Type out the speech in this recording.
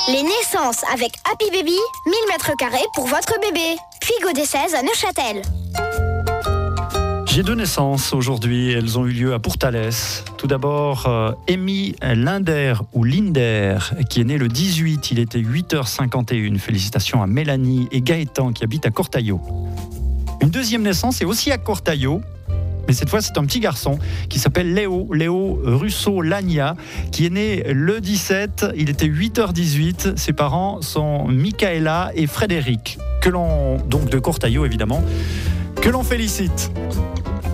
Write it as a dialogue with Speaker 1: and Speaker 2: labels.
Speaker 1: Les naissances avec Happy Baby, 1000 m² pour votre bébé. Puis Godet 16 à Neuchâtel.
Speaker 2: J'ai 2 naissances aujourd'hui, elles ont eu lieu à Pourtalès. Tout d'abord, Amy Linder ou Linder, qui est né le 18, il était 8h51. Félicitations à Mélanie et Gaëtan qui habitent à Cortaillot. Une deuxième naissance est aussi à Cortaillot, mais cette fois c'est un petit garçon qui s'appelle Léo Russo-Lagna, qui est né le 17, il était 8h18. Ses parents sont Michaela et Frédéric, donc de Cortaillot évidemment, que l'on félicite.